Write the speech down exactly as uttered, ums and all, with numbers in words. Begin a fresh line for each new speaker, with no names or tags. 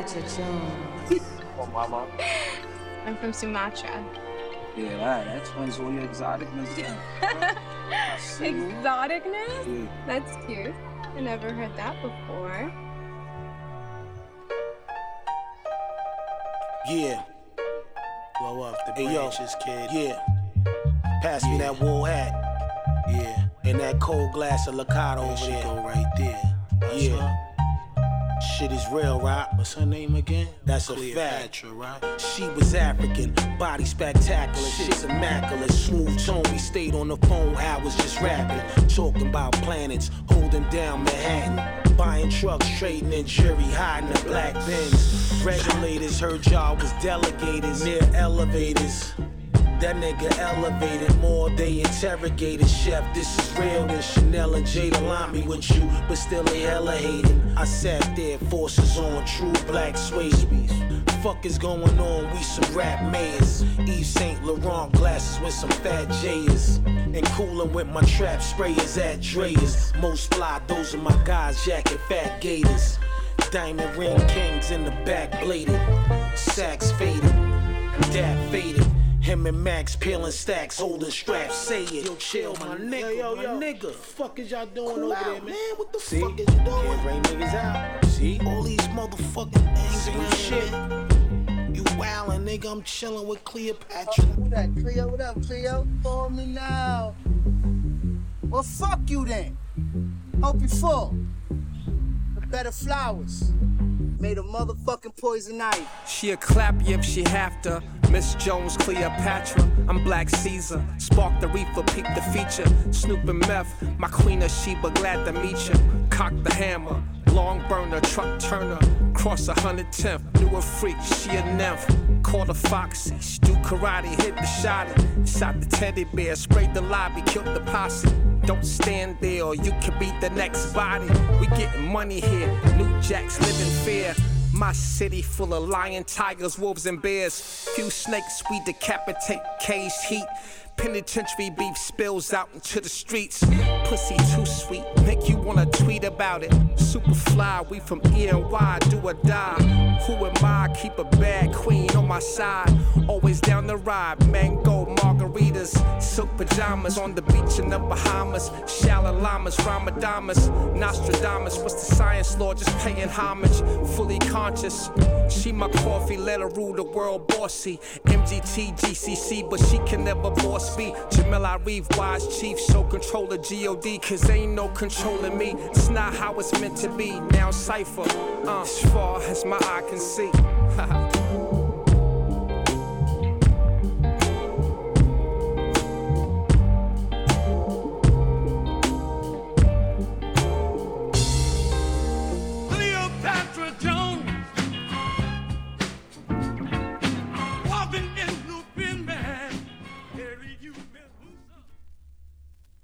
Cleopatra Jones.
Oh, mama.
I'm from Sumatra.
Yeah, that, that explains all your exoticness.
Exoticness?
Yeah.
That's cute. I never heard that before.
Yeah. Blow up the branches, kid. Yeah. Pass me that wool hat. Yeah. And that cold glass of Lacado over there. Go right there. Yeah. Shit is real, right? What's her name again? That's a fact. Right? She was African, body spectacular, shit's immaculate. Smooth tone, we stayed on the phone hours just rapping. Talking about planets, holding down Manhattan. Buying trucks, trading in jury, hiding the black bins. Regulators, her job was delegators near elevators. That nigga elevated more, they interrogated. Chef, this is real than Chanel and Jada line me with you, but still they hella hating. I sat there, forces on, true black suede. Fuck is going on, we some rap mayors. Yves Saint Laurent glasses with some fat J's. And coolin' with my trap sprayers at Dreas. Most fly, those are my guys, jacking fat gators. Diamond ring kings in the back bladed. Sacks faded, dap faded. Him and Max peeling stacks, holding straps. Say it, yo, chill, my nigga, yo, yo, my nigga. Fuck is y'all doing cool over out, there, man? What the See? fuck is you doing? Can't bring niggas out. See? All these motherfucking things around shit. You wildin', nigga. I'm chillin' with Cleopatra.
Who that, Cleo? What up, Cleo? Call me now. Well, fuck you then. Hope you full. The better flowers. Made a motherfucking poison ivy.
She'll clap you if she have to. Miss Jones, Cleopatra, I'm Black Caesar. Spark the reefer, peep the feature. Snoop and Meth, my queen of Sheba, glad to meet you. Cock the hammer, long burner, truck turner. Cross a hundred tenth, knew a freak, she a nymph. Called a foxy, do karate, hit the shotty. Shot the teddy bear, sprayed the lobby, killed the posse. Don't stand there or you can beat the next body. We getting money here, New Jacks live in fear. My city full of lion, tigers, wolves, and bears. Few snakes we decapitate, caged heat. Penitentiary beef spills out into the streets. Pussy too sweet, make you wanna tweet about it. Super fly, we from E N Y, do or die. Who am I? Keep a bad queen on my side. Always down the ride, mango margaritas. Silk pajamas on the beach in the Bahamas. Shallow llamas, Ramadamas. Nostradamus, what's the science law? Just paying homage, fully conscious. She my coffee, let her rule the world bossy. M G T, G C C, but she can never boss me. Jamel Arif, wise chief, show control of G O D, cause ain't no controlling me. It's not how it's meant to be. Now Cypher, uh, as far as my eye can see.